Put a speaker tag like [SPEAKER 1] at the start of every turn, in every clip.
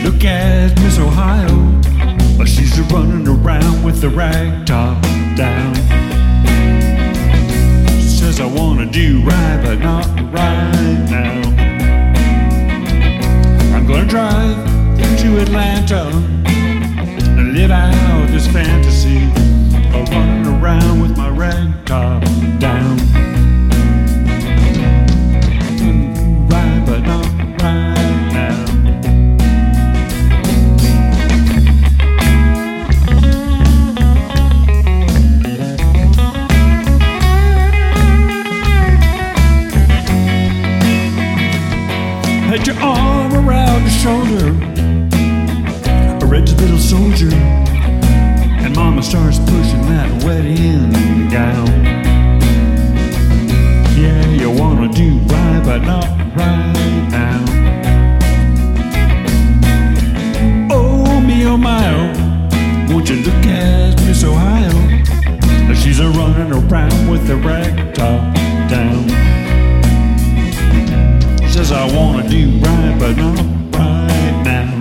[SPEAKER 1] look at Miss Ohio, she's running around with the rag top down. She says, I wanna do right, but not right now. I'm gonna drive to Atlanta and live out this fantasy of running around with my rag top down. Right, but not right now. Had your arm around your shoulder, a red little soldier, and Mama starts pushing that wedding gown. Yeah, you wanna do right, but not right now. Oh, me, oh my, oh, won't you look at Miss Ohio? She's running around with the rag top down. Says I wanna do right, but not right now.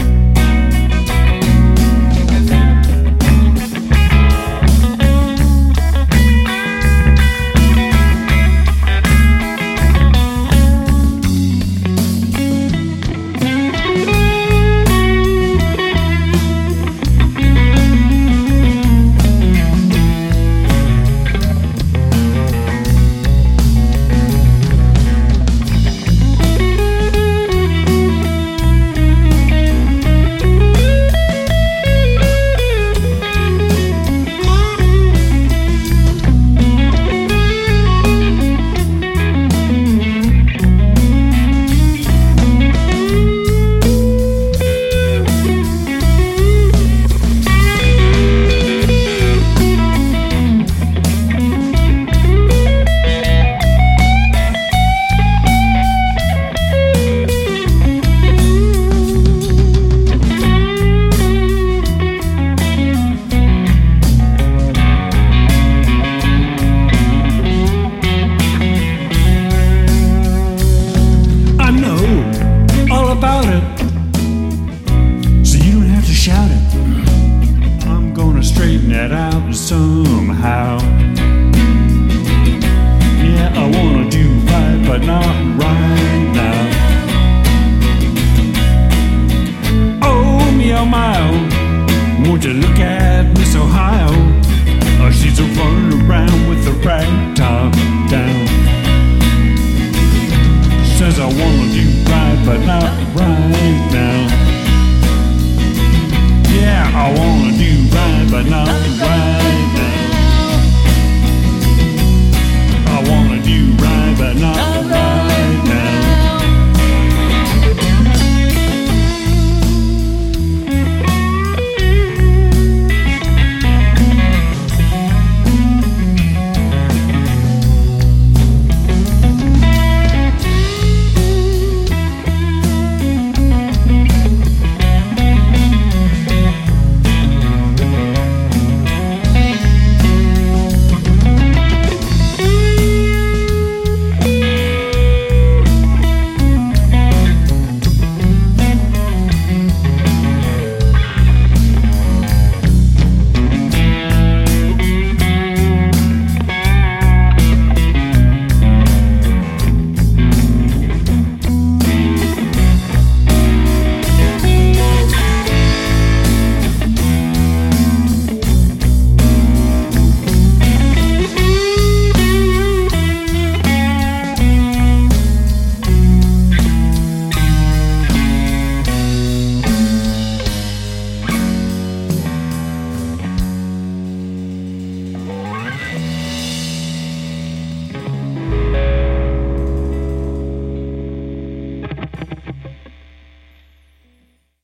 [SPEAKER 1] Shout it, I'm gonna straighten that out somehow. Yeah, I wanna do right, but not right now.